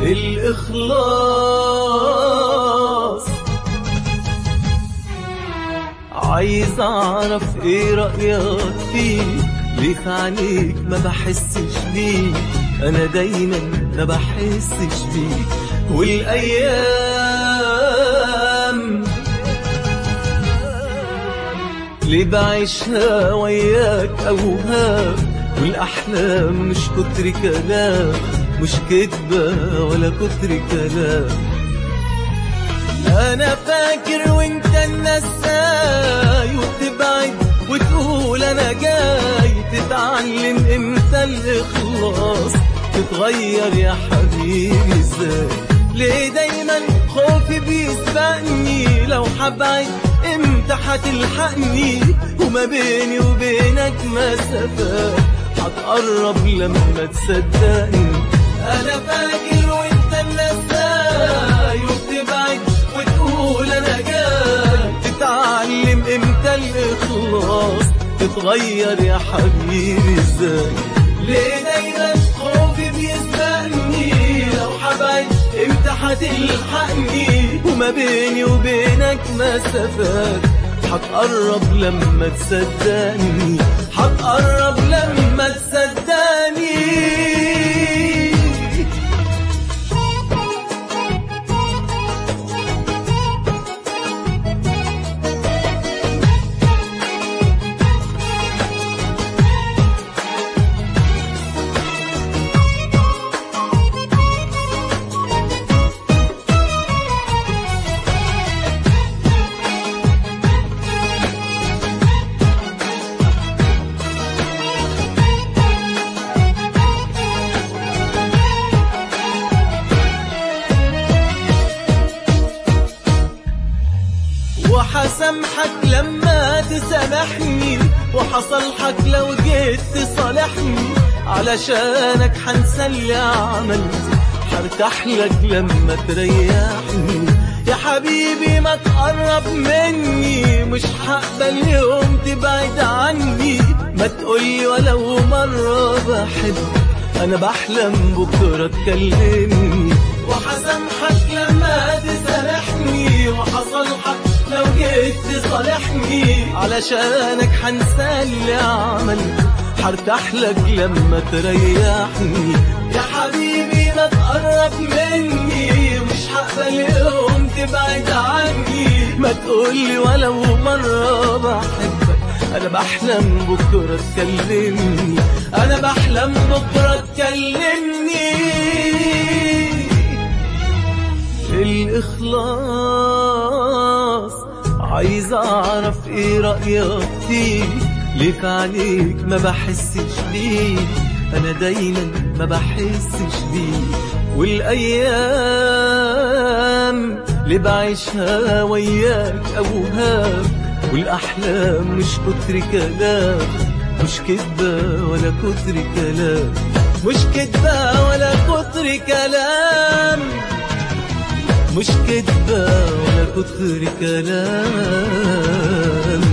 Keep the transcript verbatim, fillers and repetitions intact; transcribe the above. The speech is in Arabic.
الإخلاص. عايز أعرف إيه رأيك فيه، ليه في عينيك ما بحسش بيه، أنا دايما ما بحسش بيه. والأيام ليه بعيشها وياك أوهام، والأحلام مش كتر كلام، مش كدبة ولا كتر كلام. أنا فاكر وانت النساي، وتبعد وتقول أنا جاي، تتعلم امتى الإخلاص، تتغير يا حبيبي ازاي. ليه دايما خوفي بيسبقني، لو حبعد امتى هتلحقني، وما بيني وبينك مسافات هتقرب لما تصدقني. أنا فاكر وانت النساي، وبتبعد وتقول أنا جاي، تتعلم امتى الإخلاص، تتغير يا حبيبي ازاي. ليه دايما خوفي بيسبقني، لو حبعد امتى هتلحقني، وما بيني وبينك مسافات هتقرب لما تصدقني، هتقرب لما تصدقني. وحسامحك لما تسامحني، وحصلحك لو جيت تصالحني، علشانك حنسى اللي عملته، حرتاح لك لما تريحني. يا حبيبي ما تقرب مني، مش هقبل يوم تبعد عني، ما تقولي ولو مرة بحبك، أنا بحلم بكرة تكلمني. وحسامحك لما تسامحني، وحصلحك لو جيت تصالحني، علشانك حنسى اللي عملته، حرتاح لك لما تريحني. يا حبيبي ما تقرب مني، مش هقبل يوم تبعد عني، ما تقولي ولو مرة بحبك، أنا بحلم بكرة تكلمني، أنا بحلم بكرة تكلمني. الإخلاص عايز أعرف إيه رأيك فيه، ليه في عليك ما بحسش بيه، أنا دايما ما بحسش بيه. والأيام اللي بعيشها وياك أوهام، والأحلام مش كتر كلام، مش كدبة ولا كتر كلام، مش كدبة ولا كتر كلام، مش كدبة ولا كتر كلام.